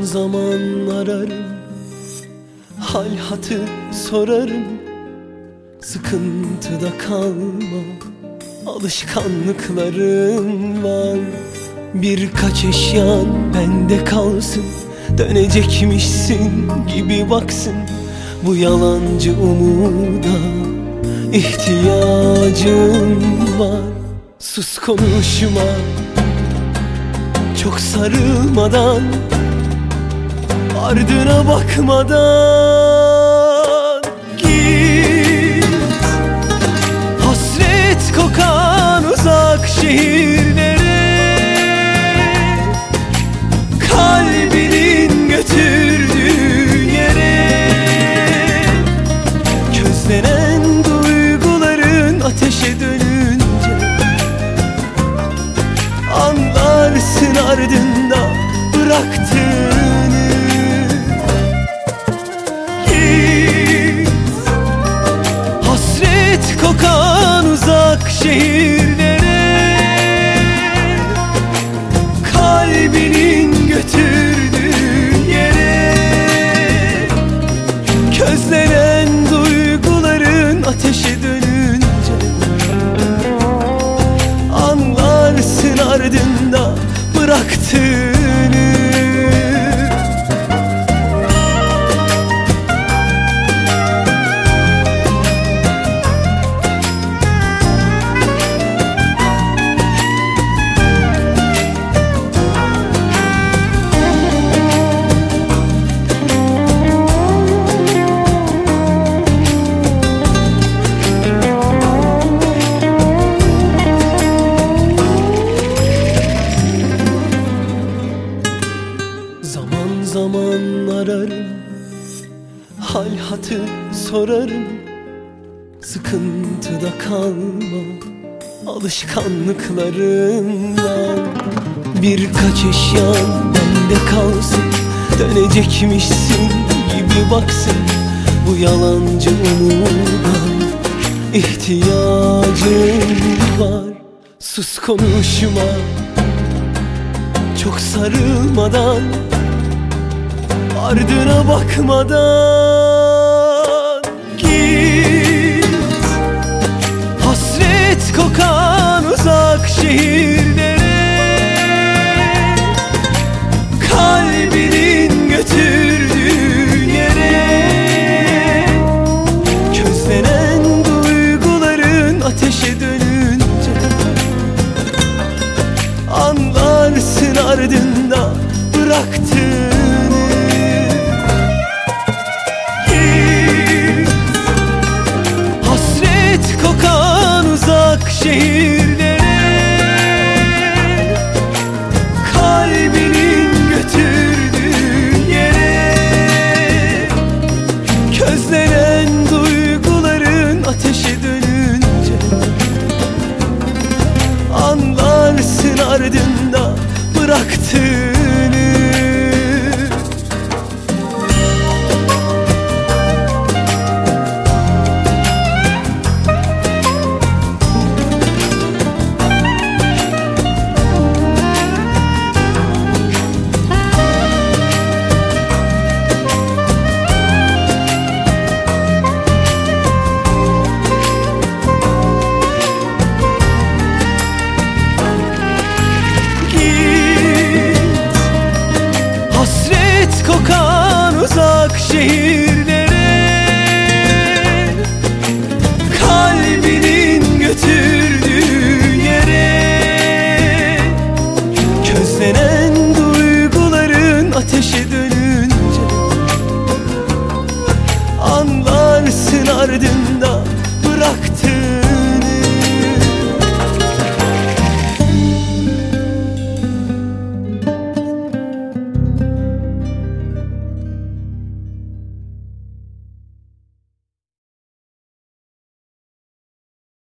zaman ararım, hal hatır sorarım. Sıkıntıda kalma, alışkanlıklarım var. Birkaç eşyan bende kalsın, dönecekmişsin gibi baksın. Bu yalancı umuda ihtiyacım var. Sus konuşma, çok sarılmadan, ardına bakmadan git. Hasret kokan uzak şehirlere, kalbinin götürdüğü yere. Közlenen duyguların ateşe dönünce anlarsın ardında bıraktığını. Git, hasret kokan uzak şehirlere, kalbinin götürdüğü yere. Közlenen duyguların ateşe dönünce anlarsın ardında bıraktığını. Zaman zaman ararım, hal hatır sorarım. Sıkıntıda kalma, alışkanlıklarım var. Birkaç eşyan bende kalsın, dönecekmişsin gibi baksın. Bu yalancı umuda ihtiyacım var. Sus konuşma, çok sarılmadan, ardına bakmadan git. Hasret kokan uzak şehirlere, kalbinin götürdüğü yere. Közlenen duyguların ateşe dönünce anlarsın ardında bıraktığını. Git, hasret kokan uzak şehir